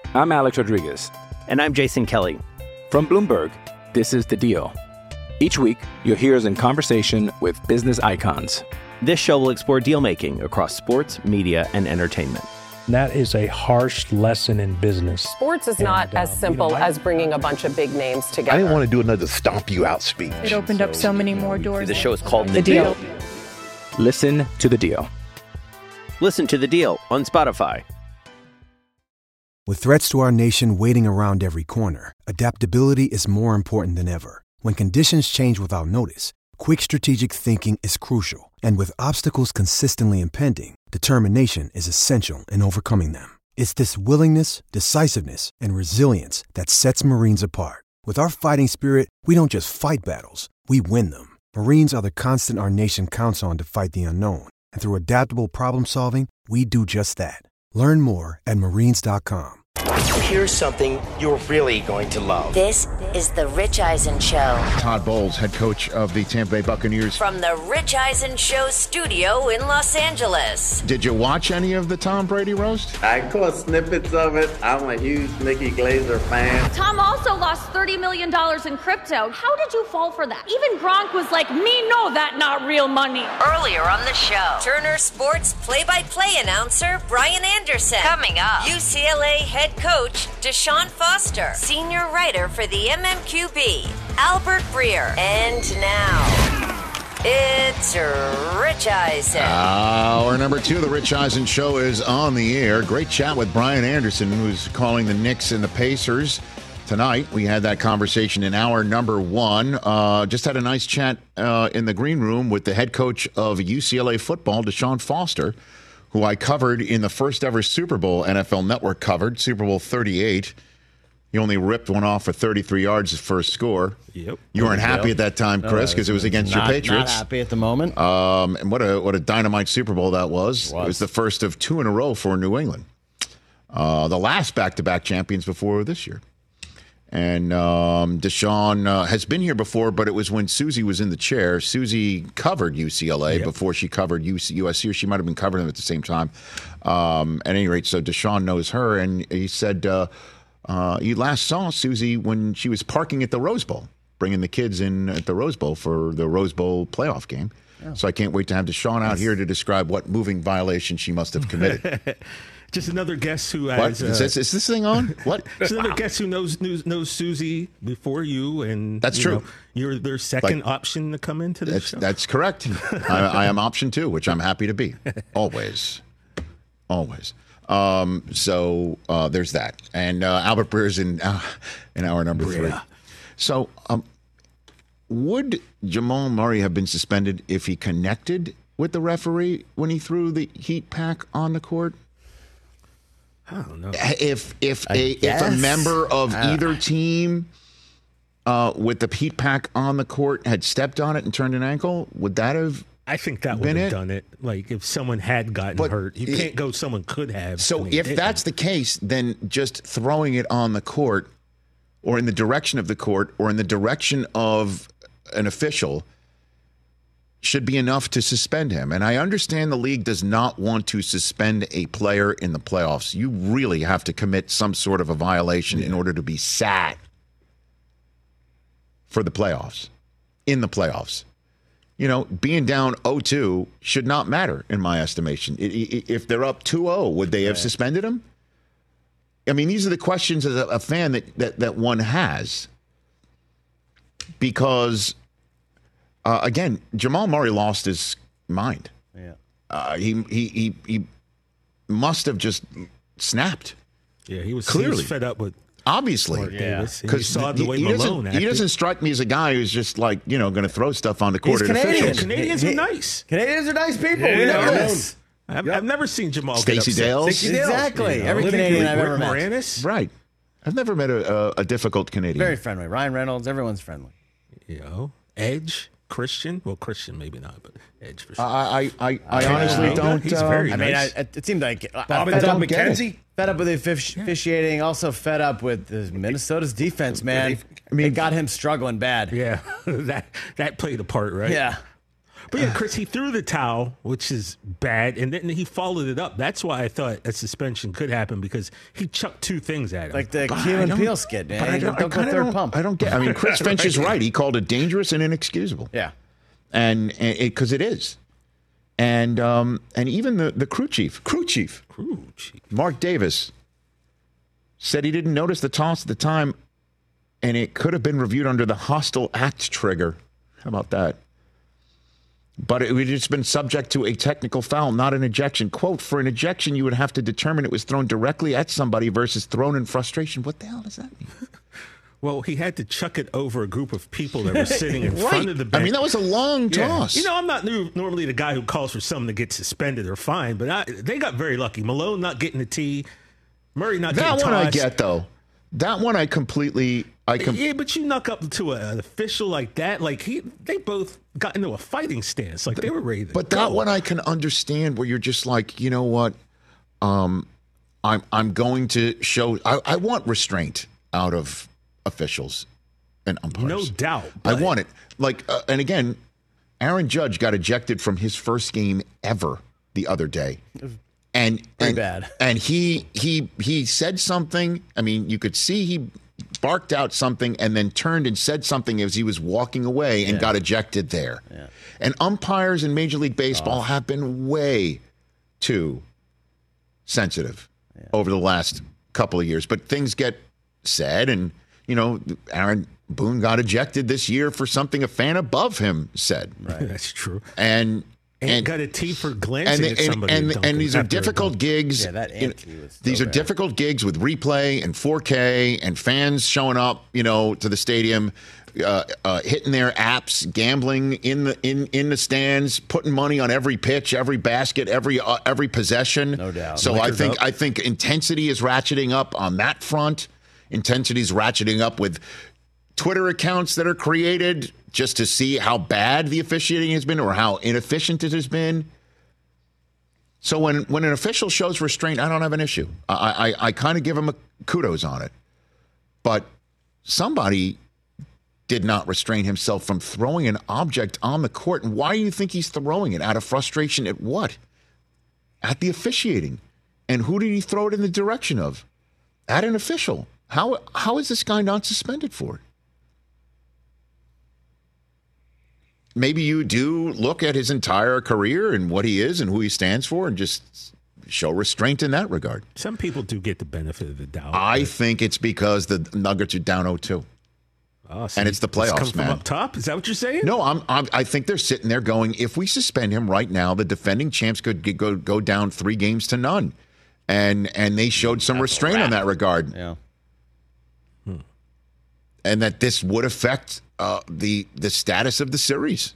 I'm Alex Rodriguez. And I'm Jason Kelly. From Bloomberg, this is The Deal. Each week, you'll hear us in conversation with business icons. This show will explore deal-making across sports, media, and entertainment. That is a harsh lesson in business. Sports is not as simple as bringing a bunch of big names together. I didn't want to do another stomp you out speech. It opened up so many more doors. The show is called The Deal. Listen to The Deal. Listen to The Deal on Spotify. With threats to our nation waiting around every corner, adaptability is more important than ever. When conditions change without notice, quick strategic thinking is crucial. And with obstacles consistently impending, determination is essential in overcoming them. It's this willingness, decisiveness, and resilience that sets Marines apart. With our fighting spirit, we don't just fight battles, we win them. Marines are the constant our nation counts on to fight the unknown. And through adaptable problem solving, we do just that. Learn more at marines.com. Here's something you're really going to love. This is The Rich Eisen Show. Todd Bowles, head coach of the Tampa Bay Buccaneers. From The Rich Eisen Show studio in Los Angeles. Did you watch any of the Tom Brady roast? I caught snippets of it. I'm a huge Nikki Glaser fan. Tom also lost $30 million in crypto. How did you fall for that? Even Gronk was like, me know that not real money. Earlier on the show, Turner Sports play-by-play announcer Brian Anderson. Coming up, UCLA head coach Deshaun Foster, senior writer for the MMQB, Albert Breer. And now, it's Rich Eisen. Hour number 2 of the Rich Eisen Show is on the air. Great chat with Brian Anderson, who's calling the Knicks and the Pacers tonight. We had that conversation in hour number 1. Just had a nice chat in the green room with the head coach of UCLA football, Deshaun Foster, who I covered in the first ever Super Bowl NFL Network covered, Super Bowl 38. He only ripped one off for 33 yards, his first score. Yep. You weren't happy at that time, Chris, because it was against your Patriots. Not happy at the moment. And what a dynamite Super Bowl that was. It was the first of 2 in a row for New England. The last back-to-back champions before this year. And Deshaun has been here before, but it was when Susie was in the chair. Susie covered UCLA before she covered USC, or she might have been covering them at the same time. At any rate, so Deshaun knows her, and he said you last saw Susie when she was parking at the Rose Bowl, bringing the kids in at the Rose Bowl for the Rose Bowl playoff game. Oh. So I can't wait to have Deshaun out here to describe what moving violation she must have committed. Just another guest who has... What? Is this thing on? What? Just another guest who knows Susie before you, and that's true. You're their second option to come into the show. That's correct. I am option 2, which I'm happy to be. Always. So there's that. And Albert Breer's in hour number 3. So would Jamal Murray have been suspended if he connected with the referee when he threw the heat pack on the court? I don't know. If a member of either team with the heat pack on the court had stepped on it and turned an ankle, would that have? I think that would have done it. Like if someone had gotten hurt, you can't go. Someone could have. So if that's the case, then just throwing it on the court, or in the direction of the court, or in the direction of an official, should be enough to suspend him. And I understand the league does not want to suspend a player in the playoffs. You really have to commit some sort of a violation in order to be sat for the playoffs, in the playoffs. You know, being down 0-2 should not matter, in my estimation. If they're up 2-0, would they have suspended him? I mean, these are the questions as a fan that one has. Because... again, Jamal Murray lost his mind. Yeah, he must have just snapped. Yeah, he was clearly fed up with. Obviously, because saw the way Malone acted. He doesn't strike me as a guy who's just like going to throw stuff on the court. He's Canadian. Canadians are nice. Canadians are nice people. We know this. I've never seen Jamal. Stacey Dales. Exactly. Every Canadian I've ever met. Moranis. Right. I've never met a difficult Canadian. Very friendly. Ryan Reynolds. Everyone's friendly. Edge. Christian? Well, Christian maybe not, but Edge for sure. I honestly don't. He's very nice. It seemed like Bob and Doug McKenzie. Fed up with the officiating, also fed up with Minnesota's defense, man. It got him struggling bad. Yeah, that played a part, right? Yeah. But yeah, Chris, he threw the towel, which is bad, and then he followed it up. That's why I thought a suspension could happen, because he chucked two things at him. Like the Key and Peele skit, man. I don't get. I mean, Chris Finch is right. He called it dangerous and inexcusable. Yeah, and because it is, and even the crew chief, Mark Davis, said he didn't notice the toss at the time, and it could have been reviewed under the hostile act trigger. How about that? But it would have just been subject to a technical foul, not an ejection. Quote, for an ejection, you would have to determine it was thrown directly at somebody versus thrown in frustration. What the hell does that mean? Well, he had to chuck it over a group of people that were sitting in front of the bench. I mean, that was a long toss. You know, I'm not normally the guy who calls for someone to get suspended or fined, but they got very lucky. Malone not getting the tee, Murray not getting tossed. That one I get, though. That one I completely... yeah, but you knock up to an official like that, like they both got into a fighting stance, like they were ready to But go. that one I can understand, where you're just like, you know what, I'm going to show. I want restraint out of officials and umpires. No doubt. I want it. Like, and again, Aaron Judge got ejected from his first game ever the other day. And bad. And he said something. I mean, you could see he barked out something and then turned and said something as he was walking away and got ejected there. Yeah. And umpires in Major League Baseball have been way too sensitive over the last couple of years. But things get said, and, you know, Aaron Boone got ejected this year for something a fan above him said. Right. That's true. And got a tee for glancing at somebody. And these are difficult gigs. Yeah, that ante was these are difficult gigs with replay and 4K and fans showing up, you know, to the stadium, hitting their apps, gambling in the stands, putting money on every pitch, every basket, every possession. No doubt. So I think intensity is ratcheting up on that front. Intensity is ratcheting up with Twitter accounts that are created just to see how bad the officiating has been or how inefficient it has been. So when an official shows restraint, I don't have an issue. I kind of give him a kudos on it. But somebody did not restrain himself from throwing an object on the court. And why do you think he's throwing it? Out of frustration at what? At the officiating. And who did he throw it in the direction of? At an official. How is this guy not suspended for it? Maybe you do look at his entire career and what he is and who he stands for and just show restraint in that regard. Some people do get the benefit of the doubt. I think it's because the Nuggets are down 0-2. Oh, so and it's the playoffs, comes man. From up top? Is that what you're saying? No, I think they're sitting there going, if we suspend him right now, the defending champs could go down 3-0. And they showed some restraint on that regard. Yeah. And that this would affect the status of the series,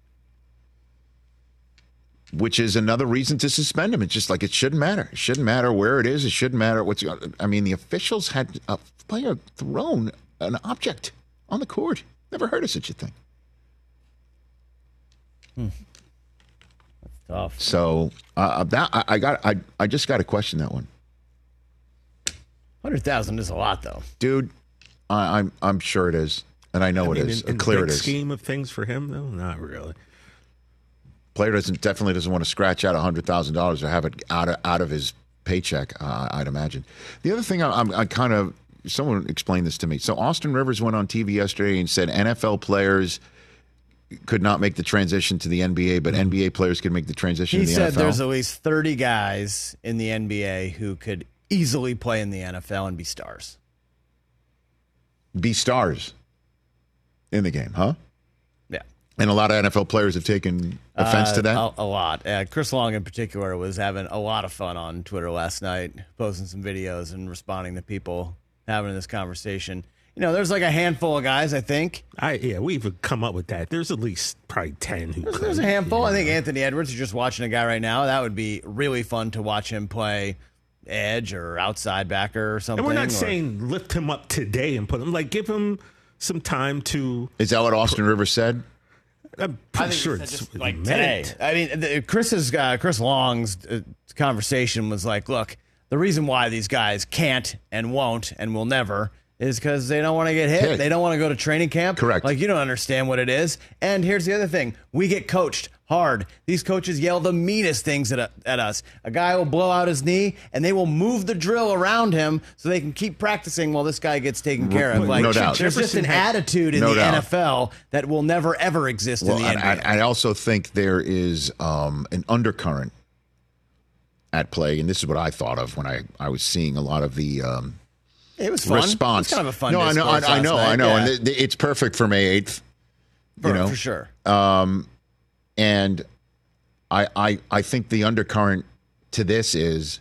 which is another reason to suspend him. It's just like, it shouldn't matter. It shouldn't matter where it is. It shouldn't matter what's. I mean, the officials had a player thrown an object on the court. Never heard of such a thing. That's tough. So I just got to question that one. 100,000 is a lot, though, dude. I'm sure it is, and I know it is. In Clear the it is. scheme of things for him, though, not really. Player definitely doesn't want to scratch out $100,000 or have it out of his paycheck. I'd imagine. The other thing I kind of, someone explained this to me. So Austin Rivers went on TV yesterday and said NFL players could not make the transition to the NBA, but NBA players could make the transition to the NFL. He said there's at least 30 guys in the NBA who could easily play in the NFL and be stars. Be stars in the game, huh? Yeah. And a lot of NFL players have taken offense to that? A lot. Chris Long, in particular, was having a lot of fun on Twitter last night, posting some videos and responding to people having this conversation. You know, there's like a handful of guys, I think. We've come up with that. There's at least probably 10 who There's a handful. I think Anthony Edwards, you're just watching a guy right now. That would be really fun to watch him play edge or outside backer or something. And we're not saying lift him up today and put him, like, give him some time to. Is that what Austin Rivers said? I'm pretty sure it's just like today. I mean, Chris Long's conversation was like, look, the reason why these guys can't and won't and will never is because they don't want to get hit. They don't want to go to training camp. Correct. Like, you don't understand what it is. And here's the other thing. We get coached hard. These coaches yell the meanest things at us. A guy will blow out his knee, and they will move the drill around him so they can keep practicing while this guy gets taken care of. Like, no doubt. There's just an attitude in the NFL that will never, ever exist in the NBA. I also think there is an undercurrent at play, and this is what I thought of when I was seeing a lot of the it was fun. Response. It's kind of a fun. No, I know, yeah. And it's perfect for May 8th. For sure. And I think the undercurrent to this is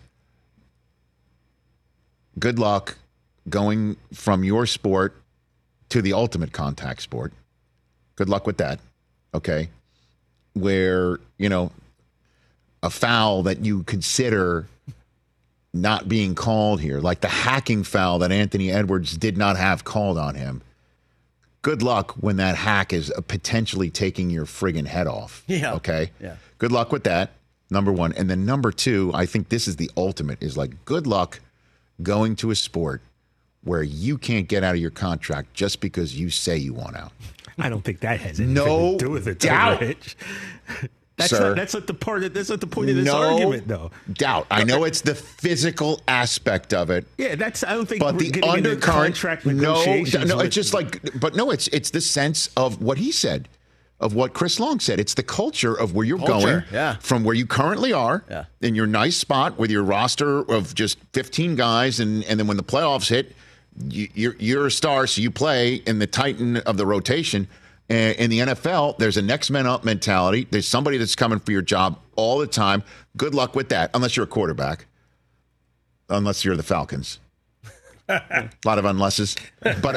good luck going from your sport to the ultimate contact sport. Good luck with that. Okay. Where, a foul that you consider not being called here, like the hacking foul that Anthony Edwards did not have called on him. Good luck when that hack is potentially taking your friggin' head off. Yeah. Okay? Yeah. Good luck with that, number one. And then number two, I think this is the ultimate, is like good luck going to a sport where you can't get out of your contract just because you say you want out. I don't think that has anything to do with it. Doubt. Rich. That's not the point of this argument, though. Doubt. I know it's the physical aspect of it. Yeah, I don't think. But we're the undercurrent, contract negotiations. No, it's just like. But no, it's the sense of what he said, of what Chris Long said. It's the culture of where you're going from where you currently are in your nice spot with your roster of just 15 guys, and then when the playoffs hit, you're a star, so you play in the titan of the rotation. In the NFL, there's a next man up mentality. There's somebody that's coming for your job all the time. Good luck with that, unless you're a quarterback, unless you're the Falcons. A lot of unlesses. But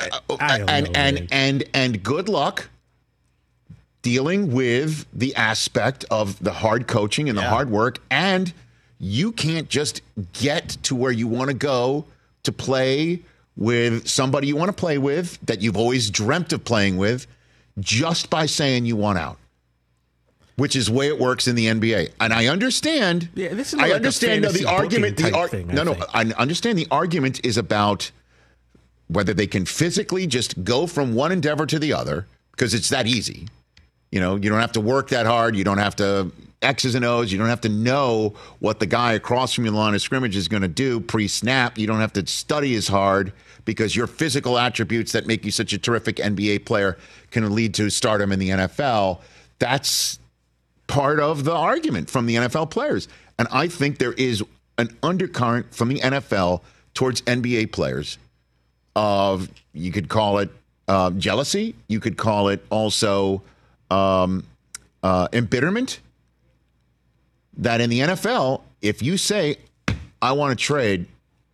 and good luck dealing with the aspect of the hard coaching and the hard work. And you can't just get to where you want to go to play with somebody you want to play with that you've always dreamt of playing with just by saying you want out, which is the way it works in the NBA. And I understand. Yeah, this is I understand the argument. I understand the argument is about whether they can physically just go from one endeavor to the other, because it's that easy. You don't have to work that hard. You don't have to X's and O's. You don't have to know what the guy across from your line of scrimmage is going to do pre-snap. You don't have to study as hard, because your physical attributes that make you such a terrific NBA player can lead to stardom in the NFL. That's part of the argument from the NFL players. And I think there is an undercurrent from the NFL towards NBA players of, you could call it jealousy. You could call it also embitterment. That in the NFL, if you say, I want to trade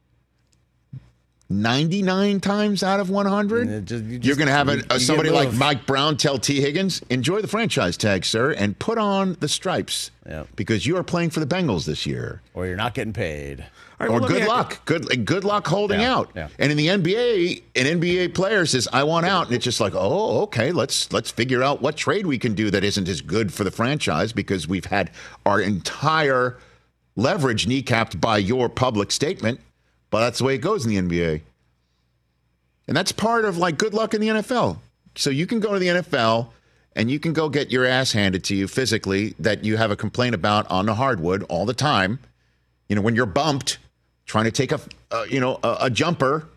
99 times out of 100, you're going to have somebody like Mike Brown tell T. Higgins, enjoy the franchise tag, sir, and put on the stripes because you are playing for the Bengals this year. Or you're not getting paid. Right, or good luck. Good luck holding out. Yeah. And in the NBA, an NBA player says, I want out. And it's just like, oh, okay, let's figure out what trade we can do that isn't as good for the franchise, because we've had our entire leverage kneecapped by your public statement. But that's the way it goes in the NBA. And that's part of like good luck in the NFL. So you can go to the NFL and you can go get your ass handed to you physically that you have a complaint about on the hardwood all the time. When you're bumped, trying to take a jumper.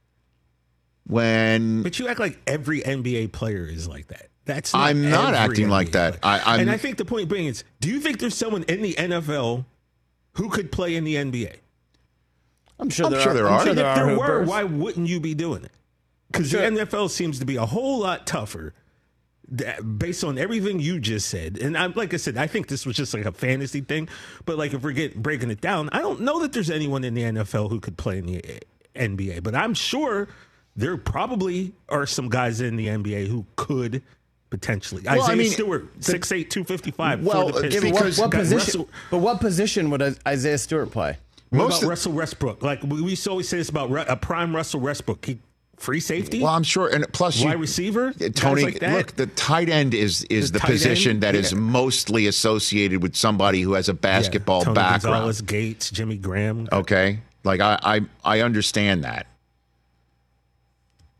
But you act like every NBA player is like that. That's not I'm not acting like that. And I think the point being is, do you think there's someone in the NFL who could play in the NBA? I'm sure there are. And if there were, why wouldn't you be doing it? Because the NFL seems to be a whole lot tougher based on everything you just said. And like I said, I think this was just like a fantasy thing. But like if we're breaking it down, I don't know that there's anyone in the NFL who could play in the NBA. But I'm sure there probably are some guys in the NBA who could potentially. Well, Isaiah Stewart, 6'8", 255. Well, what position would Isaiah Stewart play? What about Russell Westbrook? Like we always say this about a prime Russell Westbrook. Free safety? Well, I'm sure. And plus, wide receiver? Tony, like that? Look, the tight end is the position that is mostly associated with somebody who has a basketball Tony background. Gonzalez, Gates, Jimmy Graham. Okay. Like, I understand that.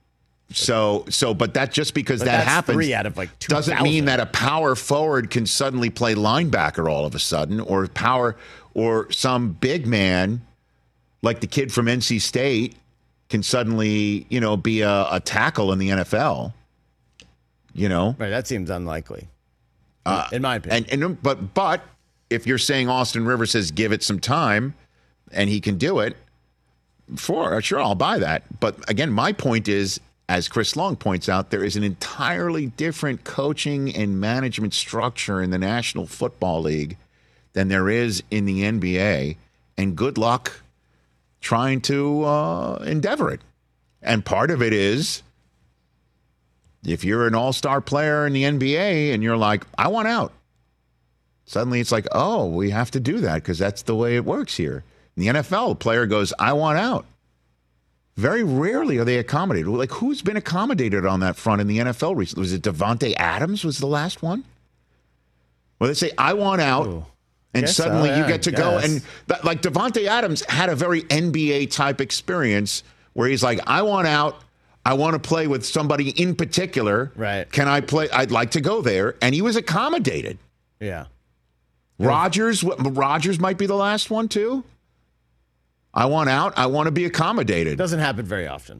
But that just because that happens 3 out of like 2,000. doesn't mean that a power forward can suddenly play linebacker all of a sudden, or some big man like the kid from NC State can suddenly, be a tackle in the NFL. Right, that seems unlikely, in my opinion. But if you're saying Austin Rivers says give it some time, and he can do it, sure, I'll buy that. But again, my point is, as Chris Long points out, there is an entirely different coaching and management structure in the National Football League than there is in the NBA, and good luck trying to endeavor it. And part of it is, if you're an all-star player in the NBA and you're like, I want out, suddenly it's like, oh, we have to do that because that's the way it works here. In the NFL, a player goes, I want out. Very rarely are they accommodated. Like, who's been accommodated on that front in the NFL recently? Was it Devontae Adams was the last one? Well, they say, I want out. Ooh. And suddenly you get to go. And like Devontae Adams had a very NBA-type experience where he's like, I want out. I want to play with somebody in particular. Right. Can I play? I'd like to go there. And he was accommodated. Yeah. Rodgers might be the last one, too. I want out. I want to be accommodated. Doesn't happen very often.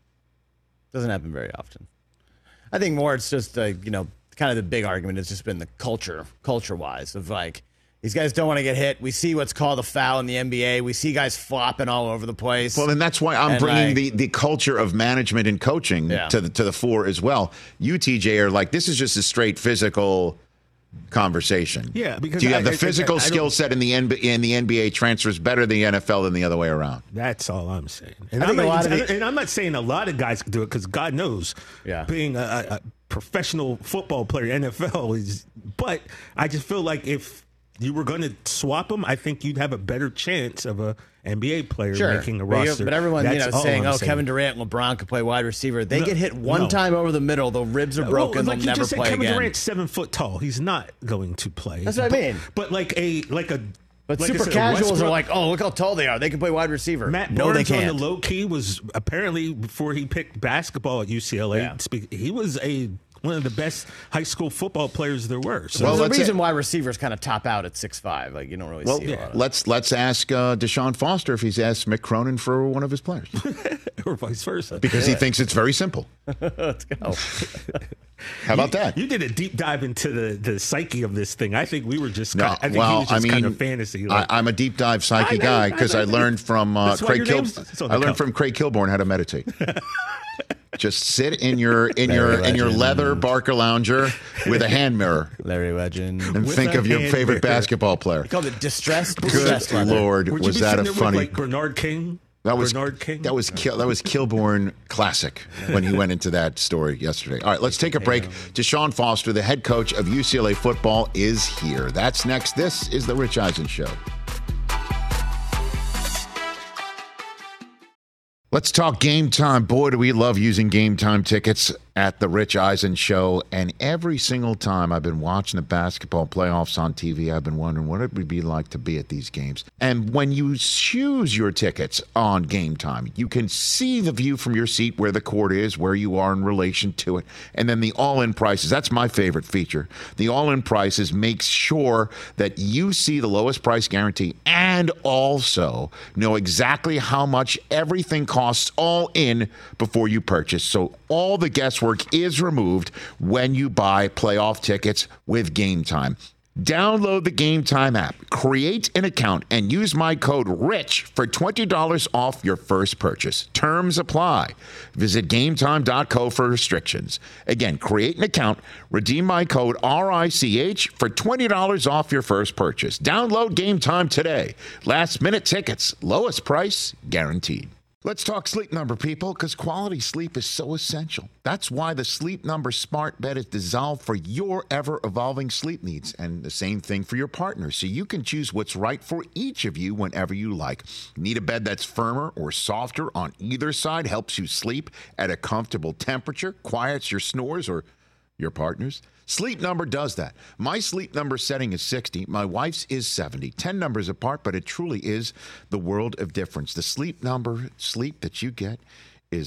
I think more it's just, kind of the big argument has just been the culture-wise of like, these guys don't want to get hit. We see what's called a foul in the NBA. We see guys flopping all over the place. Well, and that's why I'm bringing the culture of management and coaching to the fore as well. You, TJ, are like, this is just a straight physical conversation. Yeah, because do you have the physical skill set in the NBA transfers better than the NFL than the other way around? That's all I'm saying. And I'm not saying a lot of guys can do it because God knows, being a professional football player, NFL is. But I just feel like if you were going to swap them, I think you'd have a better chance of a NBA player making a roster. But everyone, saying, Kevin Durant and LeBron could play wide receiver. They get hit one time over the middle, the ribs are broken, they'll never play again. Kevin Durant's 7 foot tall. He's not going to play. That's what I mean. But super casuals are like, oh, look how tall they are. They can play wide receiver. Matt Barnes on the low key was apparently, before he picked basketball at UCLA, he was one of the best high school football players there were. So there's a reason why receivers kind of top out at 6'5". Like, you don't really see a lot of that. Let's ask Deshaun Foster if he's asked Mick Cronin for one of his players. Or vice versa. Because he thinks it's very simple. Let's go. How about that? You did a deep dive into the psyche of this thing. I think we were just kind of fantasy. I'm a deep dive psyche guy because I learned from Craig Kilborn how to meditate. Just sit in your leather Barker lounger with a hand mirror, Larry Legend, and think of your favorite basketball player. You called it distressed. Good Lord, was that a funny? Like Bernard King. That was Kilborn classic when he went into that story yesterday. All right, let's take a break. Deshaun Foster, the head coach of UCLA football, is here. That's next. This is the Rich Eisen Show. Let's talk Game Time. Boy, do we love using Game Time tickets at the Rich Eisen Show. And every single time I've been watching the basketball playoffs on TV, I've been wondering what it would be like to be at these games. And when you choose your tickets on Game Time, you can see the view from your seat where the court is, where you are in relation to it, and then the all-in prices. That's my favorite feature. The all-in prices makes sure that you see the lowest price guarantee and also know exactly how much everything costs all in before you purchase. So all the guesswork is removed when you buy playoff tickets with Game Time. Download the Game Time app, create an account, and use my code RICH for $20 off your first purchase. Terms apply. Visit GameTime.co for restrictions. Again, create an account, redeem my code RICH for $20 off your first purchase. Download Game Time today. Last minute tickets, lowest price guaranteed. Let's talk Sleep Number, people, because quality sleep is so essential. That's why the Sleep Number Smart Bed is designed for your ever-evolving sleep needs, and the same thing for your partner, so you can choose what's right for each of you whenever you like. Need a bed that's firmer or softer on either side, helps you sleep at a comfortable temperature, quiets your snores or your partner's? Sleep Number does that. My Sleep Number setting is 60. My wife's is 70. 10 numbers apart, but it truly is the world of difference. The Sleep Number sleep that you get is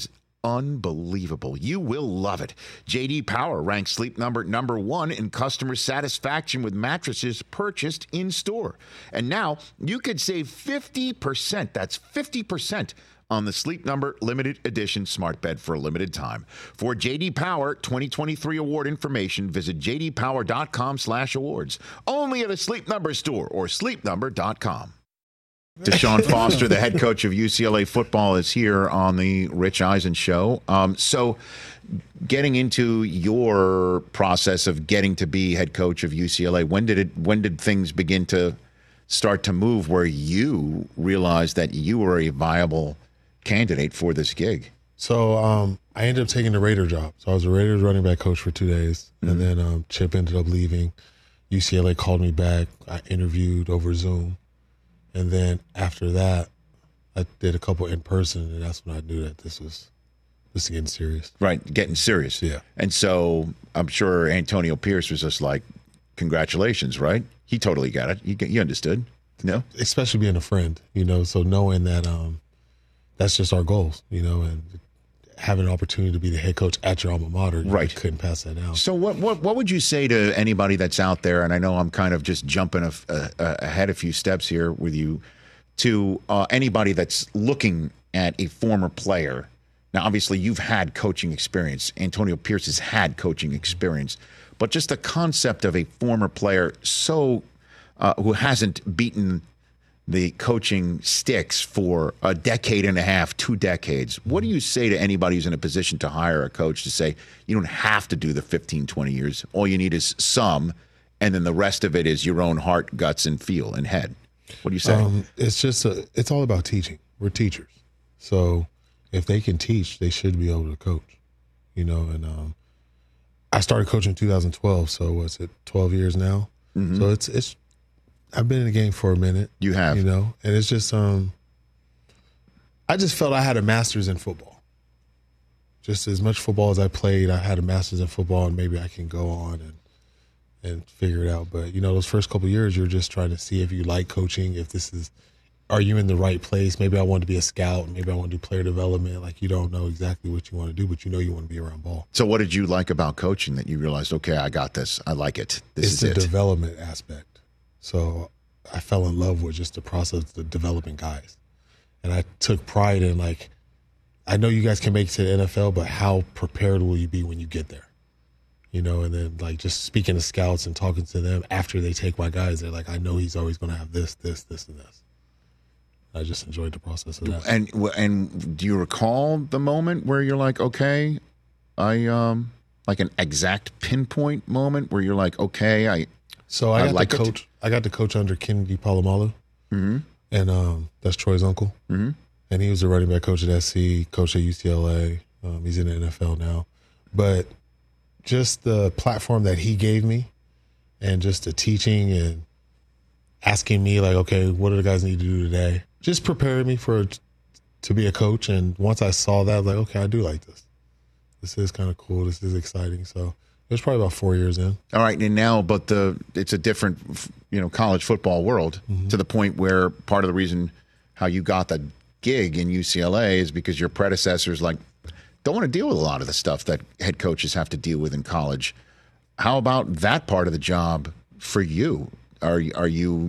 unbelievable. You will love it. J.D. Power ranks Sleep Number number 1 in customer satisfaction with mattresses purchased in-store. And now you could save 50%. That's 50% on the Sleep Number limited edition smart bed for a limited time. For J.D. Power 2023 award information, visit jdpower.com/awards. Only at a Sleep Number store or sleepnumber.com. Deshaun Foster, the head coach of UCLA football, is here on the Rich Eisen Show. So getting into your process of getting to be head coach of UCLA, when did things begin to start to move where you realized that you were a viable candidate for this gig? So I ended up taking the Raider job. So I was a Raiders running back coach for 2 days. And then Chip ended up leaving. UCLA called me back. I interviewed over Zoom. And then after that, I did a couple in person, and that's when I knew that this was getting serious. Right, getting serious. Yeah. And so I'm sure Antonio Pierce was just like, congratulations, right? He totally got it. He understood. No? Especially being a friend, so knowing that that's just our goals, and having an opportunity to be the head coach at your alma mater, right? You couldn't pass that down. So what would you say to anybody that's out there? And I know I'm kind of just jumping ahead a few steps here with you, to anybody that's looking at a former player. Now, obviously, you've had coaching experience. Antonio Pierce has had coaching experience, but just the concept of a former player who hasn't beaten the coaching sticks for a decade and a half, 2 decades. What do you say to anybody who's in a position to hire a coach to say, you don't have to do the 15, 20 years. All you need is some, and then the rest of it is your own heart, guts, and feel and head. What do you say? It's all about teaching. We're teachers. So if they can teach, they should be able to coach, and I started coaching in 2012. So what's it, 12 years now? Mm-hmm. So it's I've been in the game for a minute. You have. And it's just I just felt I had a master's in football. Just as much football as I played, I had a master's in football, and maybe I can go on and figure it out. But, those first couple of years, you're just trying to see if you like coaching, are you in the right place? Maybe I want to be a scout. Maybe I want to do player development. Like, you don't know exactly what you want to do, but you want to be around ball. So what did you like about coaching that you realized, okay, I got this. I like it. It's the development aspect. So I fell in love with just the process of developing guys. And I took pride in, I know you guys can make it to the NFL, but how prepared will you be when you get there? And then, just speaking to scouts and talking to them after they take my guys, they're like, I know he's always going to have this, and this. I just enjoyed the process of that. And do you recall the moment where you're like, okay, I like an exact pinpoint moment where you're like, okay, I got to coach under Kennedy Palomalu, and that's Troy's uncle. Mm-hmm. And he was the running back coach at SC, coach at UCLA. He's in the NFL now. But just the platform that he gave me, and just the teaching and asking me, okay, what do the guys need to do today? Just prepared me to be a coach. And once I saw that, I was like, okay, I do like this. This is kind of cool. This is exciting. So it was probably about 4 years in. All right, and now, but it's a different, college football world, to the point where part of the reason how you got the gig in UCLA is because your predecessors don't want to deal with a lot of the stuff that head coaches have to deal with in college. How about that part of the job for you? Are you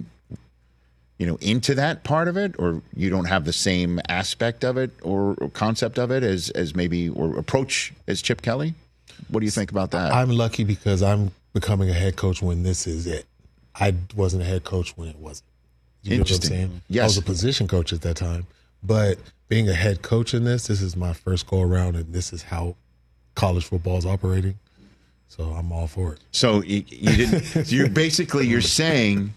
into that part of it, or you don't have the same aspect of it or concept of it as maybe, or approach as Chip Kelly? What do you think about that? I'm lucky because I'm becoming a head coach when this is it. I wasn't a head coach when it wasn't. You know what I'm saying? Yes. I was a position coach at that time. But being a head coach in this is my first go around, and this is how college football is operating. So I'm all for it. So you didn't. You're saying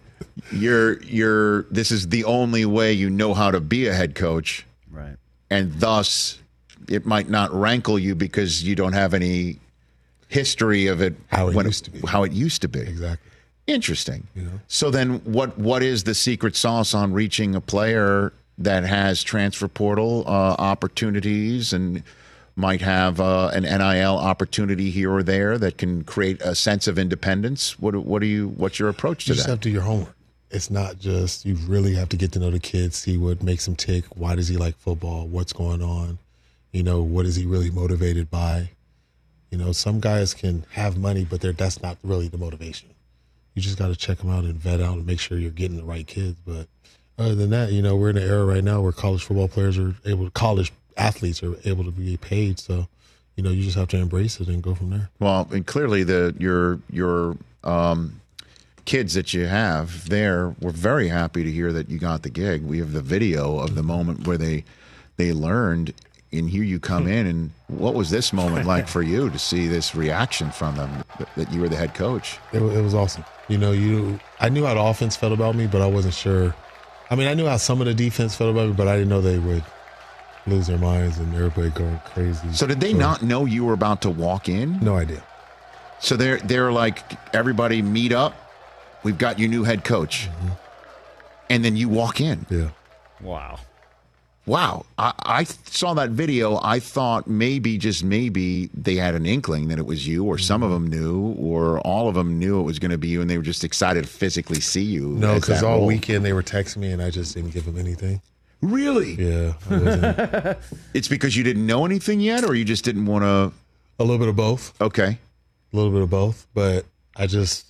this is the only way you know how to be a head coach, right? And thus, it might not rankle you because you don't have any history of it. How it used to be. Exactly. Interesting. So then, what is the secret sauce on reaching a player that has transfer portal opportunities and might have an NIL opportunity here or there that can create a sense of independence? What's your approach to that? You just have to do your homework. It's not just, you really have to get to know the kid, see what makes him tick. Why does he like football? What's going on? What is he really motivated by? Some guys can have money, but that's not really the motivation. You just got to check them out and vet out and make sure you're getting the right kids. But other than that, we're in an era right now where college athletes are able to be paid. So, you just have to embrace it and go from there. Well, and clearly your kids that you have there were very happy to hear that you got the gig. We have the video of the moment where they learned, and here you come in. And what was this moment like for you to see this reaction from them that you were the head coach? It was awesome. I knew how the offense felt about me, but I wasn't sure. I mean, I knew how some of the defense felt about me, but I didn't know they would lose their minds and everybody going crazy. So did they not know you were about to walk in? No idea. So they're like, everybody meet up. We've got your new head coach. Mm-hmm. And then you walk in. Yeah. Wow. I saw that video. I thought just maybe they had an inkling that it was you, or some of them knew, or all of them knew it was going to be you, and they were just excited to physically see you. No, because all weekend they were texting me, and I just didn't give them anything. Really? Yeah. I wasn't. It's because you didn't know anything yet, or you just didn't want to? A little bit of both. Okay. A little bit of both, but I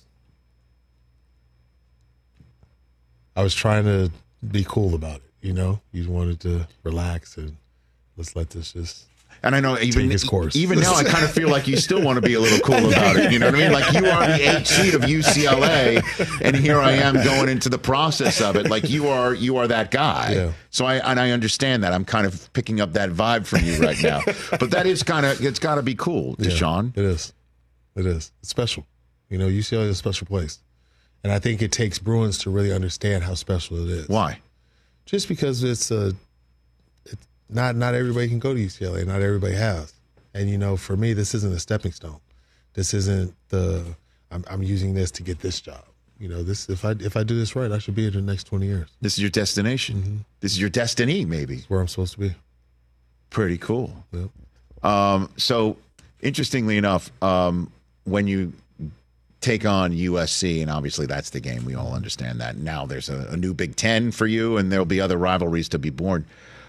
was trying to be cool about it. You wanted to relax and let's let this just And I know even his course. Even now, I kind of feel like you still want to be a little cool about it. You know what I mean? Like you are the 8th seed of UCLA, and here I am going into the process of it. Like you are that guy. Yeah. So I understand that. I'm kind of picking up that vibe from you right now. But that is it's got to be cool, Deshaun. Yeah, it is. It's special. UCLA is a special place. And I think it takes Bruins to really understand how special it is. Why? Just because it's not everybody can go to UCLA. Not everybody has. And, for me, this isn't a stepping stone. This isn't I'm using this to get this job. If I do this right, I should be here in the next 20 years. This is your destination. Mm-hmm. This is your destiny, maybe. It's where I'm supposed to be. Pretty cool. Yep. So, interestingly enough, when you take on USC, and obviously that's the game. We all understand that. Now there's a new Big Ten for you, and there'll be other rivalries to be born.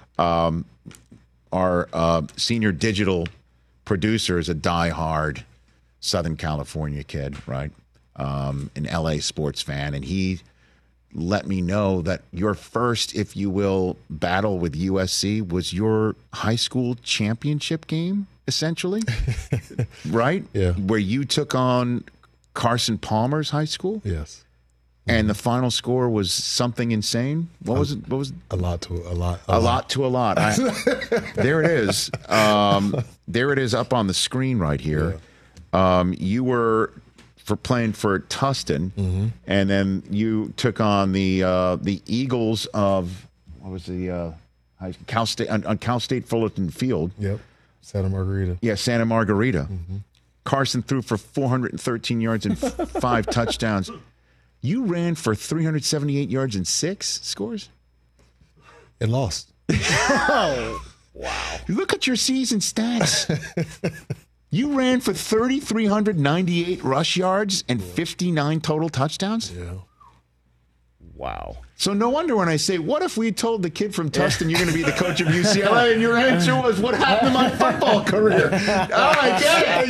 Our senior digital producer is a diehard Southern California kid, right? An LA sports fan, and he let me know that your first, if you will, battle with USC was your high school championship game, essentially, right? Yeah. Where you took on Carson Palmer's high school? Yes. And the final score was something insane? What was it? What was a lot to a lot? A lot to a lot. There it is. There it is up on the screen right here. Yeah. You were playing for Tustin, mm-hmm. and then you took on the Eagles of what was the Cal State on Cal State Fullerton Field. Yep. Santa Margarita. Yeah, Santa Margarita. Mm-hmm. Carson threw for 413 yards and 5 touchdowns. You ran for 378 yards and 6 scores? And lost. Oh, wow. Look at your season stats. You ran for 3,398 rush yards and 59 total touchdowns? Yeah. Wow. So no wonder when I say, what if we told the kid from Tustin you're going to be the coach of UCLA, and your answer was, what happened to my football career? Oh, I get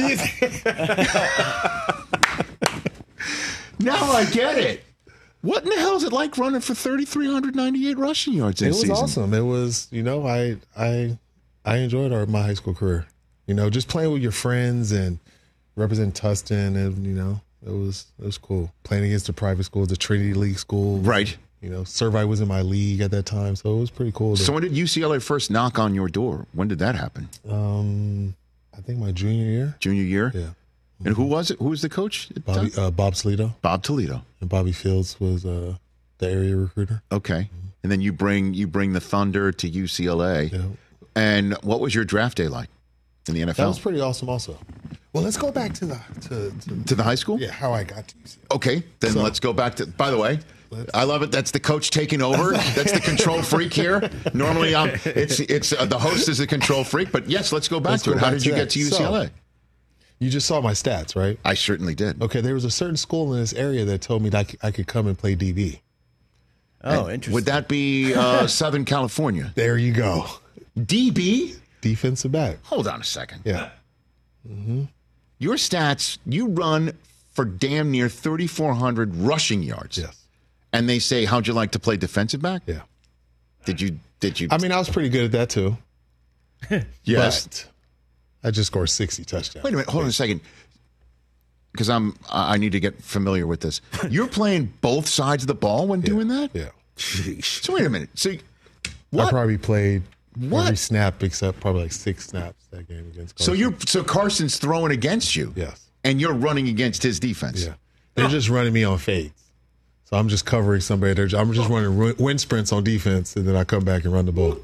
it. Now I get it. What in the hell is it like running for 3,398 rushing yards this season? It was awesome. It was, I enjoyed my high school career. Just playing with your friends and representing Tustin, and it was cool. Playing against the private schools, the Trinity League school. Right. Servite was in my league at that time, so it was pretty cool. So when did UCLA first knock on your door? When did that happen? I think my junior year. Junior year? Yeah. And who was it? Who was the coach? Bob Toledo. Bob Toledo. And Bobby Fields was the area recruiter. Okay. And then you bring the Thunder to UCLA. Yeah. And what was your draft day like in the NFL? That was pretty awesome also. Well, let's go back to the high school? Yeah, how I got to UCLA. Okay. Then let's go back to, by the way, I love it. That's the coach taking over. That's the control freak here. Normally, it's the host is the control freak. But yes, let's go back to it. How did you get to UCLA? So, you just saw my stats, right? I certainly did. Okay, there was a certain school in this area that told me that I could come and play DB. Oh, interesting. Would that be Southern California? There you go. DB? defensive back. Hold on a second. Yeah. Mm-hmm. Your stats, you run for damn near 3,400 rushing yards. Yes. And they say, how'd you like to play defensive back? Yeah. Did you? I mean, I was pretty good at that too. Yes. But I just scored 60 touchdowns. Wait a minute. Hold on a second. Because I need to get familiar with this. You're playing both sides of the ball when doing that? Yeah. So wait a minute. So what? I probably played every snap except probably like 6 snaps that game against Carson. So Carson's throwing against you. Yes. And you're running against his defense. Yeah. They're just running me on fades. So I'm just covering somebody. I'm just running wind sprints on defense, and then I come back and run the ball.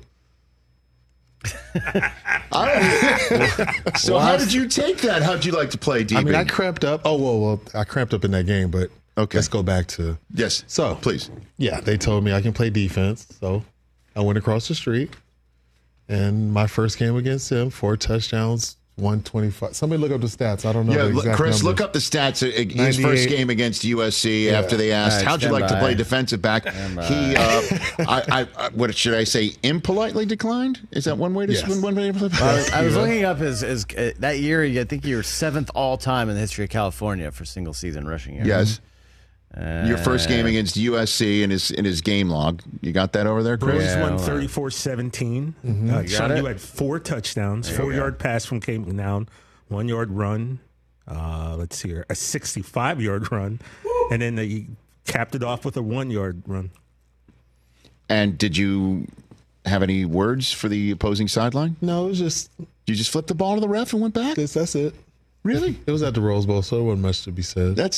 So how did you take that? How'd you like to play, DB? I mean, I cramped up. Oh, well, I cramped up in that game, but let's go back to... Yes. So, please. Yeah, they told me I can play defense. So I went across the street, and my first game against him, 4 touchdowns, 125. Somebody look up the stats. I don't know the exact Chris, numbers. look up the stats. His first game against USC after they asked, how'd you like to play defensive back? He, what should I say, impolitely declined? Is that one way to spin one way to play? I was looking up his that year, I think you were 7th all-time in the history of California for single-season rushing yards. Yes. Your first game against USC in his game log. You got that over there, Chris? Rose won 34-17. Mm-hmm. Sean, you had 4 touchdowns, 4-yard pass from Cape Down, 1-yard run. Let's see here, a 65-yard run, and then you capped it off with a 1-yard run. And did you have any words for the opposing sideline? No, it was just... You just flipped the ball to the ref and went back? That's it. Really? It was at the Rose Bowl, so there wasn't much to be said. That's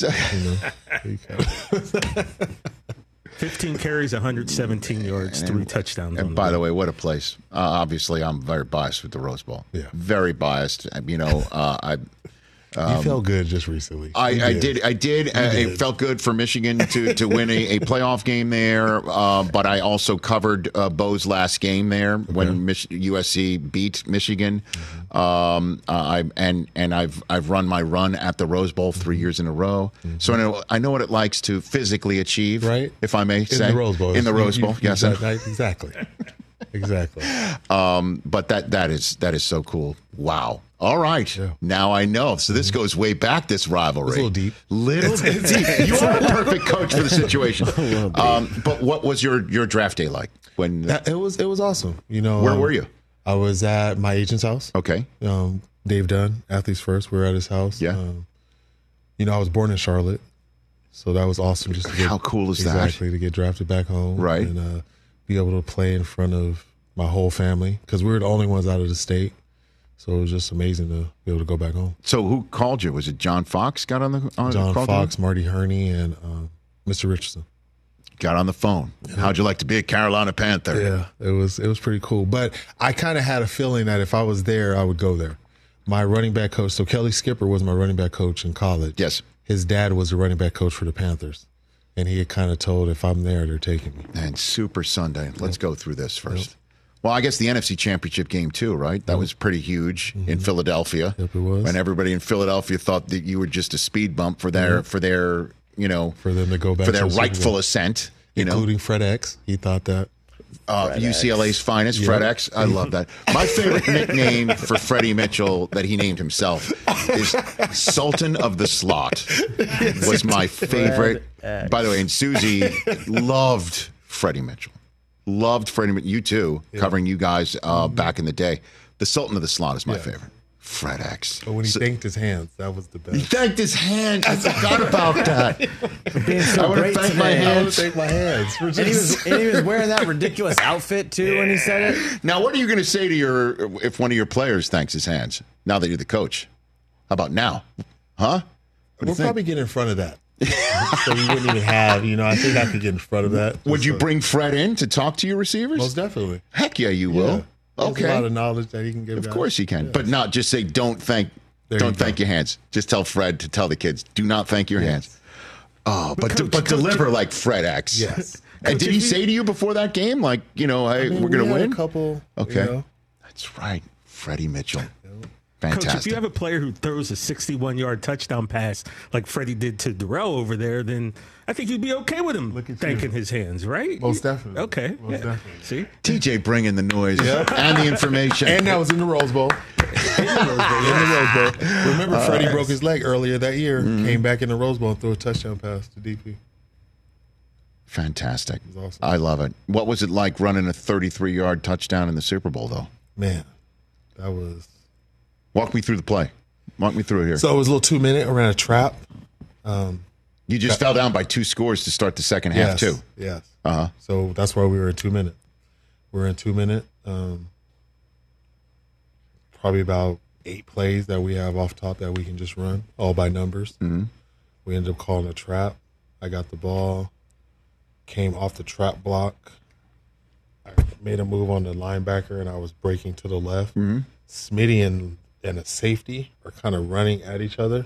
15 carries, 117 yards, 3 touchdowns. And by the way, what a place! Obviously, I'm very biased with the Rose Bowl. Yeah, very biased. You felt good just recently. I did. It felt good for Michigan to win a playoff game there. But I also covered Bo's last game there when USC beat Michigan. I've run my run at the Rose Bowl 3 years in a row. So I know what it likes to physically achieve. Right, if I may say, in the Rose Bowl. In the Rose Bowl, yes, exactly. Exactly. But that is so cool. Wow. All right. Yeah. Now I know. So this goes way back, this rivalry. It's a little deep. Little deep. You are a perfect coach for the situation. But what was your draft day like? When it was awesome. Where were you? I was at my agent's house. Okay. Dave Dunn, Athletes First. We were at his house. Yeah. I was born in Charlotte. So that was awesome. Just to get, how cool is that? Exactly, to get drafted back home. Right. And be able to play in front of my whole family because we were the only ones out of the state. So it was just amazing to be able to go back home. So who called you? Was it John Fox got on the John Fox, Marty Herney, and Mr. Richardson. Got on the phone. Yeah. How'd you like to be a Carolina Panther? Yeah, it was pretty cool. But I kind of had a feeling that if I was there, I would go there. My running back coach, so Kelly Skipper was my running back coach in college. Yes. His dad was the running back coach for the Panthers. And he had kind of told, if I'm there, they're taking me. And Super Sunday. Let's go through this first. Yep. Well, I guess the NFC Championship game too, right? That was pretty huge in Philadelphia. Yep, it was. And everybody in Philadelphia thought that you were just a speed bump for their for them to go back for their to rightful ascent, including Fred X. He thought that. UCLA's finest, Fred X. I love that. My favorite nickname for Freddie Mitchell that he named himself is Sultan of the Slot. Was my favorite. By the way, and Susie loved Freddie Mitchell. Loved Freddie Mitchell. You too, covering you guys back in the day. The Sultan of the Slot is my favorite. Fred X. But when he thanked his hands, that was the best. He thanked his hands. I forgot about that. I want to thank my hands. I want to thank my hands. And he was wearing that ridiculous outfit too when he said it. Now, what are you going to say to if one of your players thanks his hands? Now that you're the coach, how about now? Huh? We'll probably get in front of that. So we wouldn't even have, I think I could get in front of that. Would you bring Fred in to talk to your receivers? Most definitely. Heck yeah, you will. Yeah. There's a lot of knowledge that he can give. Of course he can, but not just say don't thank your hands. Just tell Fred to tell the kids do not thank your hands. Oh, but deliver like Fred X. Yes. And did he say to you before that game, like we're going to win? A couple. Okay, that's right, Freddie Mitchell. Fantastic. Coach, if you have a player who throws a 61-yard touchdown pass like Freddie did to Darrell over there, then I think you'd be okay with him thanking his hands, right? Most definitely. Okay. Most definitely. See? TJ bringing the noise and the information. And that was in the Rose Bowl. In the Rose Bowl. Remember, Freddie broke his leg earlier that year, came back in the Rose Bowl and threw a touchdown pass to DP. Fantastic. It was awesome. I love it. What was it like running a 33-yard touchdown in the Super Bowl, though? Man, that was... Walk me through the play. Walk me through it here. So it was a little 2-minute. I ran a trap. You just fell down by 2 scores to start the second half, too. Yes. Uh-huh. So that's why we were in 2-minute. We're in 2-minute. Probably about 8 plays that we have off top that we can just run, all by numbers. Mm-hmm. We ended up calling a trap. I got the ball, came off the trap block. I made a move on the linebacker, and I was breaking to the left. Mm-hmm. Smitty and a safety are kind of running at each other.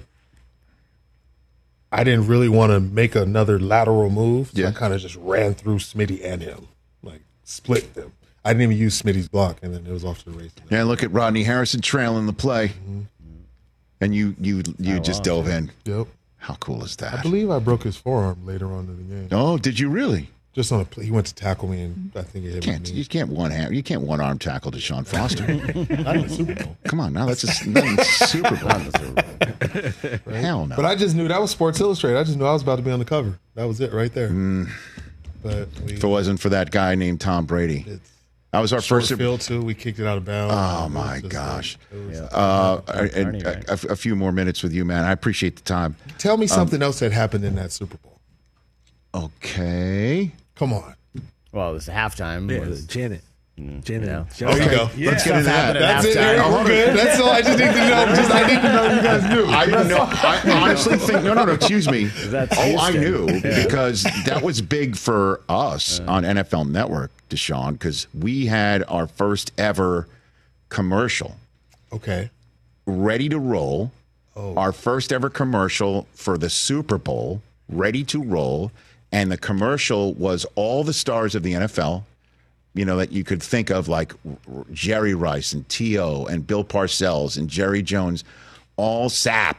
I didn't really want to make another lateral move, so I kind of just ran through Smitty and him, like split them. I didn't even use Smitty's block, and then it was off to the races. Yeah, look at Rodney Harrison trailing the play, and you just dove in. Yep. How cool is that? I believe I broke his forearm later on in the game. Oh, did you really? Just on a play. He went to tackle me, and I think it hit me. You can't one arm tackle Deshaun Foster. Not in the Super Bowl. Come on, now that's not in the Super Bowl. Right? Hell no. But I just knew that was Sports Illustrated. I just knew I was about to be on the cover. That was it right there. But if it wasn't for that guy named Tom Brady, that was our first field too. We kicked it out of bounds. Oh my gosh! A few more minutes with you, man. I appreciate the time. Tell me something else that happened in that Super Bowl. Okay. Come on. Well, it was halftime. Yeah, Janet. There you go. Yeah. Let's get into that. That's it. We're good. That's all I just need to know. I need to know you guys knew. I didn't know. I honestly think no. Excuse me. I knew because that was big for us on NFL Network, Deshaun, because we had our first ever commercial. Okay. Ready to roll. Our first ever commercial for the Super Bowl. Ready to roll. And the commercial was all the stars of the NFL, that you could think of, like Jerry Rice and T.O. and Bill Parcells and Jerry Jones, all singing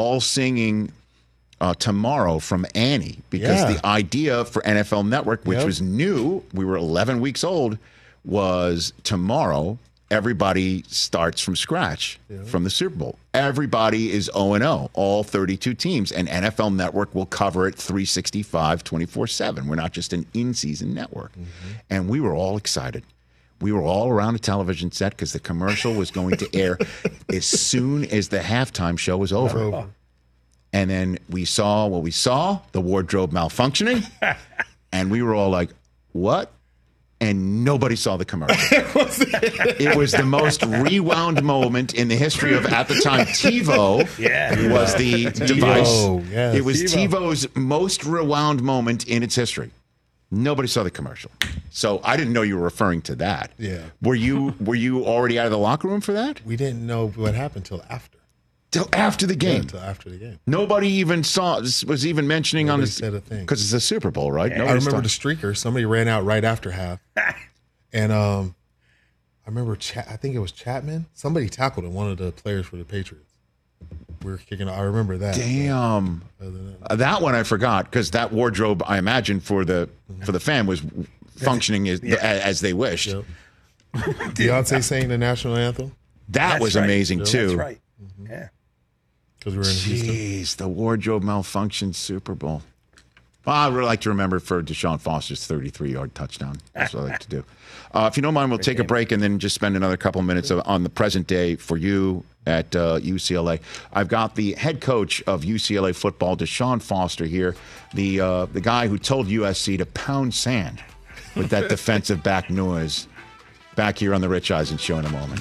Tomorrow from Annie. Because the idea for NFL Network, which was new, we were 11 weeks old, was tomorrow everybody starts from scratch from the Super Bowl. Everybody is 0-0, all 32 teams, and NFL Network will cover it 365, 24/7. We're not just an in-season network. And we were all excited. We were all around a television set because the commercial was going to air as soon as the halftime show was over. And then we saw what we saw, the wardrobe malfunctioning, and we were all like, what? And nobody saw the commercial. It was the most rewound moment in the history of, at the time, TiVo was the device. Yes. It was TiVo's most rewound moment in its history. Nobody saw the commercial. So I didn't know you were referring to that. Yeah. Were you already out of the locker room for that? We didn't know what happened till after. Till after the game. Till after the game. Nobody even was even mentioning Nobody on the said a thing because it's a Super Bowl, right? I remember the streaker. Somebody ran out right after half, and I remember I think it was Chapman. Somebody tackled him, one of the players for the Patriots. We were kicking. I remember that. Damn, that one I forgot because that wardrobe, I imagine for the fan was functioning as they wished. Yep. Beyonce sang the national anthem. That was amazing too. That's right. Yeah. Because we were in Houston. Jeez, the wardrobe malfunction Super Bowl. Well, I would like to remember for Deshaun Foster's 33-yard touchdown. That's what I like to do. If you don't mind, we'll take a break and then just spend another couple minutes on the present day for you at UCLA. I've got the head coach of UCLA football, Deshaun Foster, here, the guy who told USC to pound sand with that defensive back noise. Back here on the Rich Eisen Show in a moment.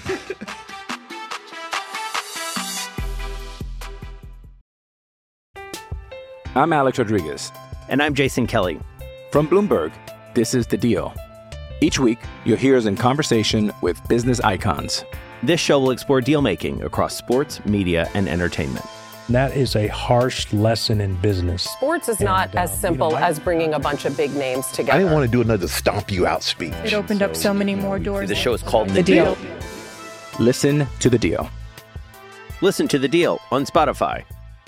I'm Alex Rodriguez. And I'm Jason Kelly. From Bloomberg, this is The Deal. Each week, you'll hear us in conversation with business icons. This show will explore deal-making across sports, media, and entertainment. That is a harsh lesson in business. Sports is not as simple as bringing a bunch of big names together. I didn't want to do another stomp you out speech. It opened up so many more doors. The show is called The Deal. Listen to The Deal. Listen to The Deal on Spotify.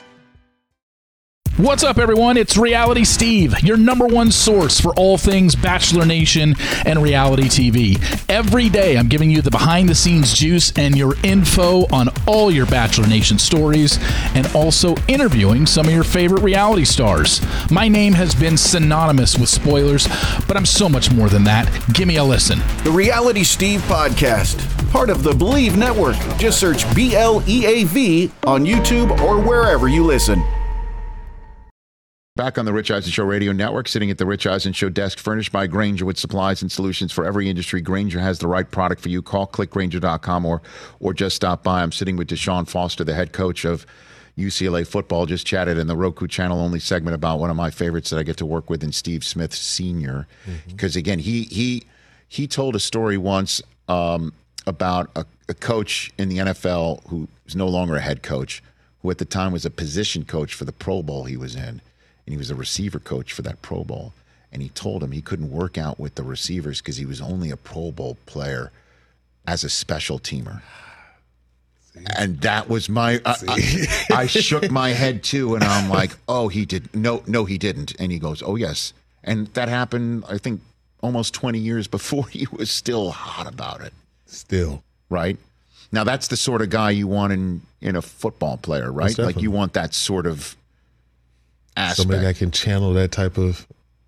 What's up, everyone? It's Reality Steve, your number one source for all things Bachelor Nation and reality TV. Every day, I'm giving you the behind-the-scenes juice and your info on all your Bachelor Nation stories, and also interviewing some of your favorite reality stars. My name has been synonymous with spoilers, but I'm so much more than that. Give me a listen. The Reality Steve Podcast, part of the Believe Network. Just search BLEAV on YouTube or wherever you listen. Back on the Rich Eisen Show Radio Network, sitting at the Rich Eisen Show desk, furnished by Grainger with supplies and solutions for every industry. Grainger has the right product for you. Call clickgrainger.com or just stop by. I'm sitting with Deshaun Foster, the head coach of UCLA football. Just chatted in the Roku channel only segment about one of my favorites that I get to work with in Steve Smith Sr. Because again, he told a story once about a coach in the NFL who is no longer a head coach, who at the time was a position coach for the Pro Bowl he was in. And he was a receiver coach for that Pro Bowl. And he told him he couldn't work out with the receivers because he was only a Pro Bowl player as a special teamer. And that was my, I shook my head too. And I'm like, oh, he did. No, he didn't. And he goes, oh, yes. And that happened, I think, almost 20 years before he was still hot about it. Still. Right? Now, that's the sort of guy you want in a football player, right? Like you want that sort of aspect. Somebody that can channel that type of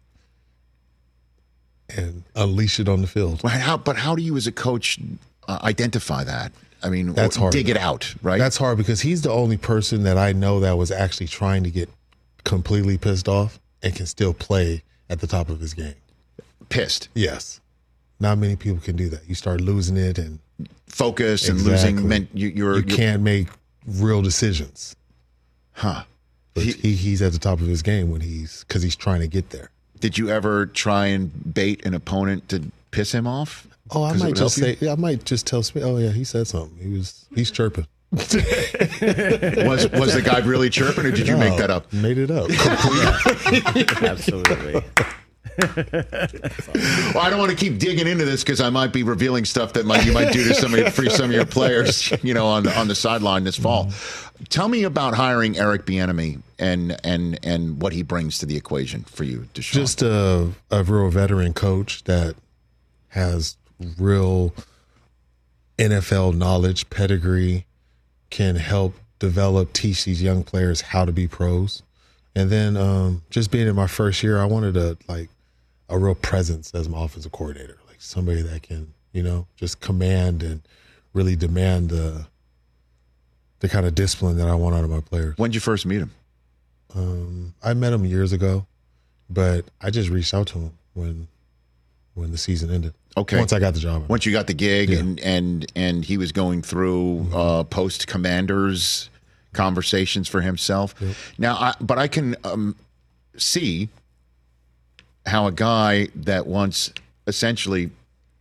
and unleash it on the field. But how do you as a coach identify that? I mean, that's hard. Dig it out, right? That's hard because he's the only person that I know that was actually trying to get completely pissed off and can still play at the top of his game. Pissed? Yes. Not many people can do that. You start losing it and focus and losing. You can't make real decisions. Huh. But he's at the top of his game because he's trying to get there. Did you ever try and bait an opponent to piss him off? Oh, I might just say, I might just tell Smith, oh yeah, he said something. He's chirping. Was the guy really chirping, or did you make that up? Made it up. Absolutely. Well, I don't want to keep digging into this because I might be revealing stuff that you might do to some of your players, on the sideline this fall. Tell me about hiring Eric Bieniemy and what he brings to the equation for you, Deshaun. Just a real veteran coach that has real NFL knowledge, pedigree, can help teach these young players how to be pros. And then just being in my first year, I wanted a real presence as my offensive coordinator, like somebody that can, just command and really demand the kind of discipline that I want out of my players. When did you first meet him? I met him years ago, but I just reached out to him when the season ended. Okay. Once I got the job. Once you got the gig, yeah. and he was going through post Commanders conversations for himself. Yep. Now, but I can see how a guy that once essentially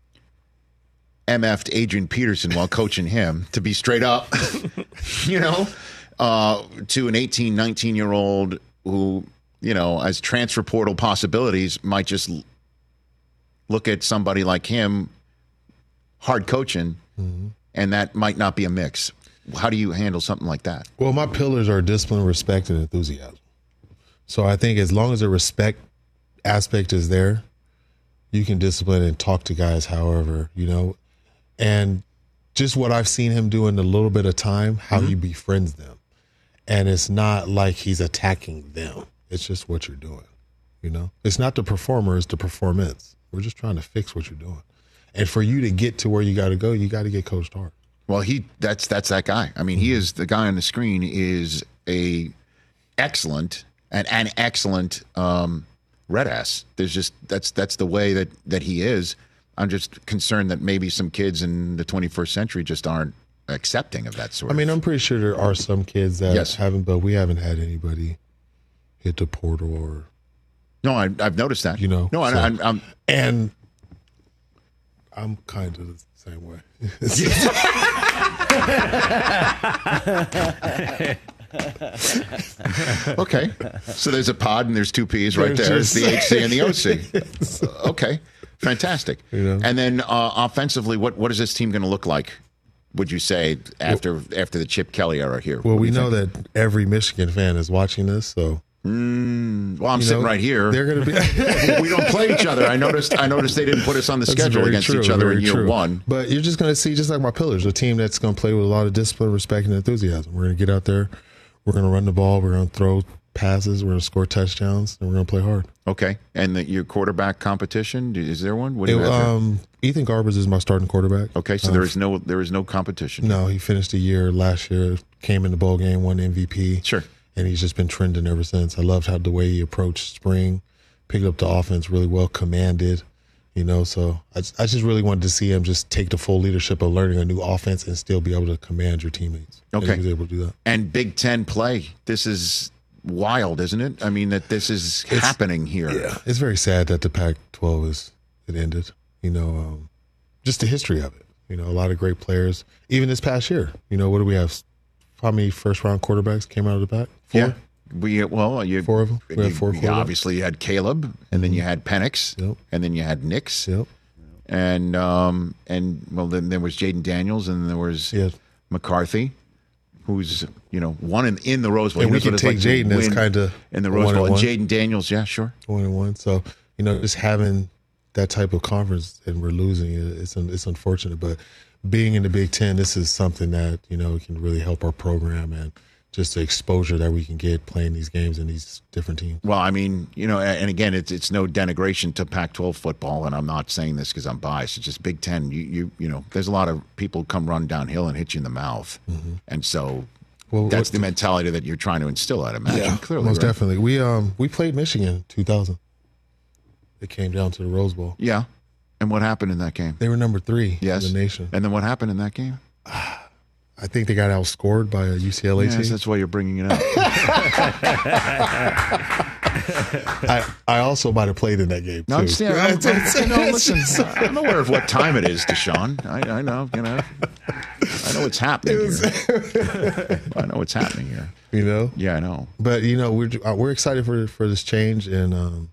MF'd Adrian Peterson while coaching him, to be straight up, to an 18, 19-year-old who, as transfer portal possibilities might just look at somebody like him hard coaching, and that might not be a mix. How do you handle something like that? Well, my pillars are discipline, respect, and enthusiasm. So I think as long as the respect aspect is there, you can discipline and talk to guys however, and just what I've seen him do in a little bit of time, how he befriends them. And it's not like he's attacking them. It's just what you're doing, It's not the performer, it's the performance. We're just trying to fix what you're doing. And for you to get to where you got to go, you got to get coached hard. Well, that's that guy. I mean, he is the guy on the screen is an excellent red ass. There's just that's the way that he is. I'm just concerned that maybe some kids in the 21st century just aren't accepting of that sort. I mean, I'm pretty sure there are some kids that haven't, but we haven't had anybody hit the portal or. No, I've noticed that. No, so, and I'm kind of the same way. Okay, so there's a pod and there's two P's right there. There's the HC and the OC. Okay, fantastic. And then offensively, what is this team going to look like would you say, after the Chip Kelly era here? Well, we know that every Michigan fan is watching this, so. Well, I'm sitting right here. They're going to be. We don't play each other. I noticed they didn't put us on the schedule against each other in year one. But you're just going to see, just like my Pillars, a team that's going to play with a lot of discipline, respect, and enthusiasm. We're going to get out there. We're going to run the ball. We're going to throw passes. We're going to score touchdowns, and we're going to play hard. Okay. And your quarterback competition, is there one? What do you have Ethan Garbers is my starting quarterback. Okay, so there is no competition. No, he finished the year last year, came in the bowl game, won MVP. Sure. And he's just been trending ever since. I loved the way he approached spring, picked up the offense really well, commanded, so I just really wanted to see him just take the full leadership of learning a new offense and still be able to command your teammates. Okay. And he was able to do that. And Big Ten play, this is wild, isn't it? I mean, that this is happening here. Yeah. It's very sad that the Pac-12 it ended, just the history of it. A lot of great players, even this past year. What do we have? How many first-round quarterbacks came out of the Pac? 4? Yeah. Four of them. We had 4 quarterbacks. Obviously, you had Caleb, and then you had Penix, and then you had Nix. Yep. And then there was Jaden Daniels, and then there was McCarthy, who's won in the Rose Bowl. And we can take Jaden as kind of in the Rose Bowl. And Jaden Daniels, yeah, sure, 1-1. So just having that type of conference and we're losing it's unfortunate, but being in the Big Ten, this is something that can really help our program and just the exposure that we can get playing these games and these different teams. Well, I mean, and again, it's no denigration to Pac-12 football, and I'm not saying this because I'm biased. It's just Big Ten. You there's a lot of people come run downhill and hit you in the mouth, and so that's the mentality that you're trying to instill. I'd imagine. Yeah, clearly, most right? definitely. We played Michigan in 2000. It came down to the Rose Bowl. Yeah, and what happened in that game? They were number 3 yes. in the nation. And then what happened in that game? I think they got outscored by a UCLA team. Yes, that's why you're bringing it up. I also might have played in that game, too. Listen, I'm aware of what time it is, Deshaun. I know, I know what's happening here. I know what's happening here. Yeah, I know. But, we're excited for this change, and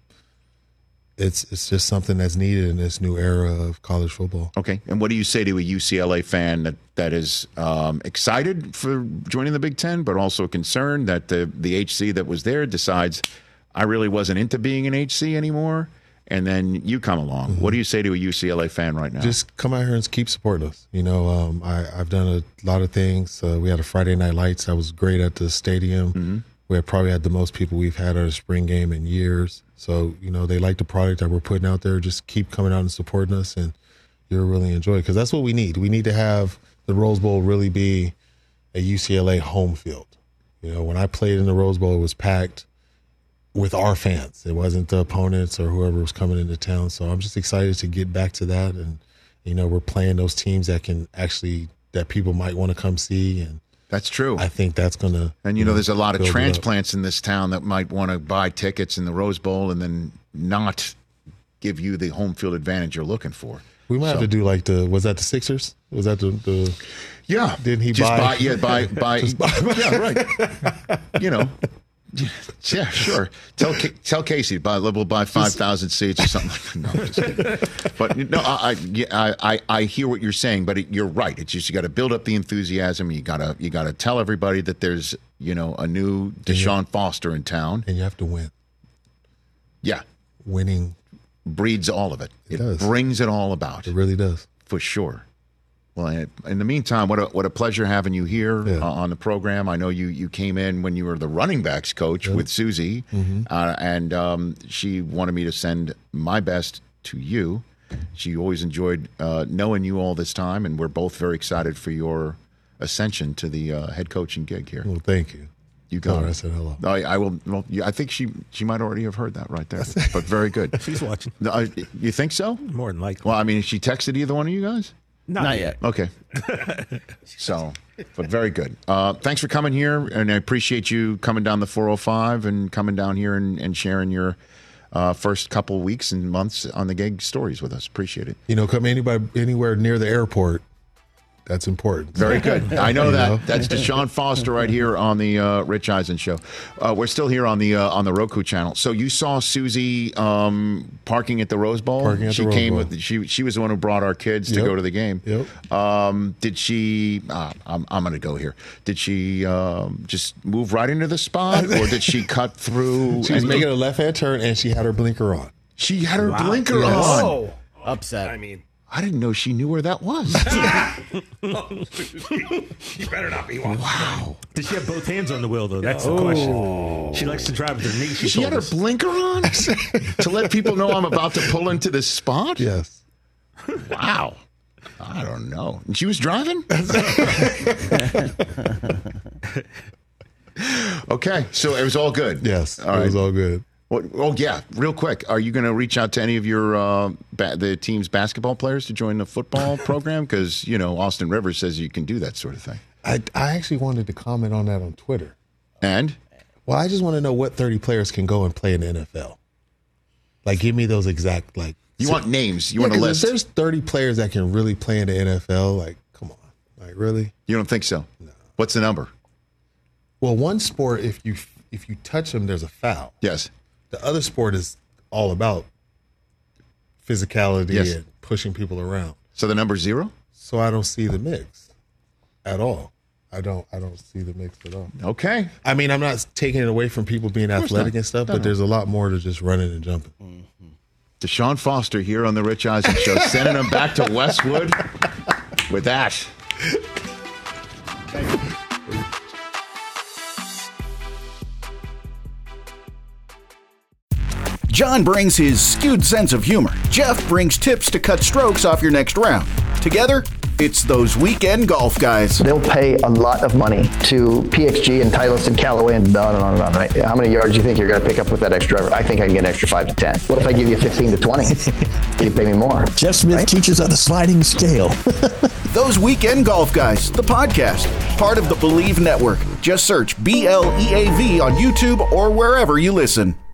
it's just something that's needed in this new era of college football. Okay. And what do you say to a UCLA fan that is excited for joining the Big Ten, but also concerned that the HC that was there decides, I really wasn't into being an HC anymore, and then you come along? What do you say to a UCLA fan right now? Just come out here and keep supporting us. I've done a lot of things. We had a Friday Night Lights that was great at the stadium. We probably had the most people we've had at a spring game in years. So, they like the product that we're putting out there. Just keep coming out and supporting us, and you'll really enjoy it, because that's what we need. We need to have the Rose Bowl really be a UCLA home field. When I played in the Rose Bowl, it was packed with our fans. It wasn't the opponents or whoever was coming into town. So I'm just excited to get back to that. And, we're playing those teams that people might want to come see. And that's true. I think that's going to. And, there's a lot of transplants in this town that might want to buy tickets in the Rose Bowl and then not give you the home field advantage you're looking for. We might have to do was that the Sixers? Was that the yeah. Didn't he just buy? Buy. Yeah, right. Yeah, sure. Tell Casey we'll buy 5,000 seats or something like that. No, I'm just kidding. But no, I hear what you're saying, but you're right. It's just you got to build up the enthusiasm. You got to tell everybody that there's a new Deshaun Foster in town, and you have to win. Yeah, winning breeds all of it. It does. Brings it all about. It really does, for sure. Well, in the meantime, what a pleasure having you here on the program. I know you came in when you were the running backs coach with Susie, and she wanted me to send my best to you. She always enjoyed knowing you all this time, and we're both very excited for your ascension to the head coaching gig here. Well, thank you. You got it. I said hello. I will. Well, I think she might already have heard that right there, but very good. She's watching. You think so? More than likely. Well, I mean, she texted either one of you guys? Not yet. Okay. So, but very good. Thanks for coming here, and I appreciate you coming down the 405 and coming down here and sharing your first couple weeks and months on the gig stories with us. Appreciate it. Come anywhere near the airport, That's important. Very good. I know that. That's Deshaun Foster right here on the Rich Eisen Show. We're still here on the Roku channel. So you saw Susie parking at the Rose Bowl. She was the one who brought our kids to go to the game. Yep. Did she? I'm going to go here. Did she just move right into the spot, or did she cut through? She was making a left-hand turn, and she had her blinker on. She had her blinker on. Oh, upset. I mean, I didn't know she knew where that was. You better not be one. Wow. Did she have both hands on the wheel, though? That's the question. She likes to drive with her knees. She had her blinker on to let people know I'm about to pull into this spot? Yes. Wow. I don't know. And she was driving? Okay, so it was all good. Yes, it was all good. Oh, yeah. Real quick, are you going to reach out to any of your the team's basketball players to join the football program? Because, Austin Rivers says you can do that sort of thing. I actually wanted to comment on that on Twitter. And? Well, I just want to know what 30 players can go and play in the NFL. Like, give me those exact, like... You want names. You want a list. If there's 30 players that can really play in the NFL, like, come on. Like, really? You don't think so? No. What's the number? Well, one sport, if you touch them, there's a foul. Yes. The other sport is all about physicality and pushing people around. So the number's 0? So I don't see the mix at all. I don't see the mix at all. Okay. I mean, I'm not taking it away from people being athletic and stuff, but there's a lot more to just running and jumping. Mm-hmm. Deshaun Foster here on the Rich Eisen Show, sending him back to Westwood with that. Thank you. John brings his skewed sense of humor. Jeff brings tips to cut strokes off your next round. Together, it's those weekend golf guys. They'll pay a lot of money to PXG and Titleist and Callaway and on and on and on, right? How many yards do you think you're going to pick up with that extra driver? I think I can get an extra 5 to 10. What if I give you 15 to 20? You pay me more. Jeff Smith teaches on a sliding scale. Those Weekend Golf Guys, the podcast, part of the Believe Network. Just search BLEAV on YouTube or wherever you listen.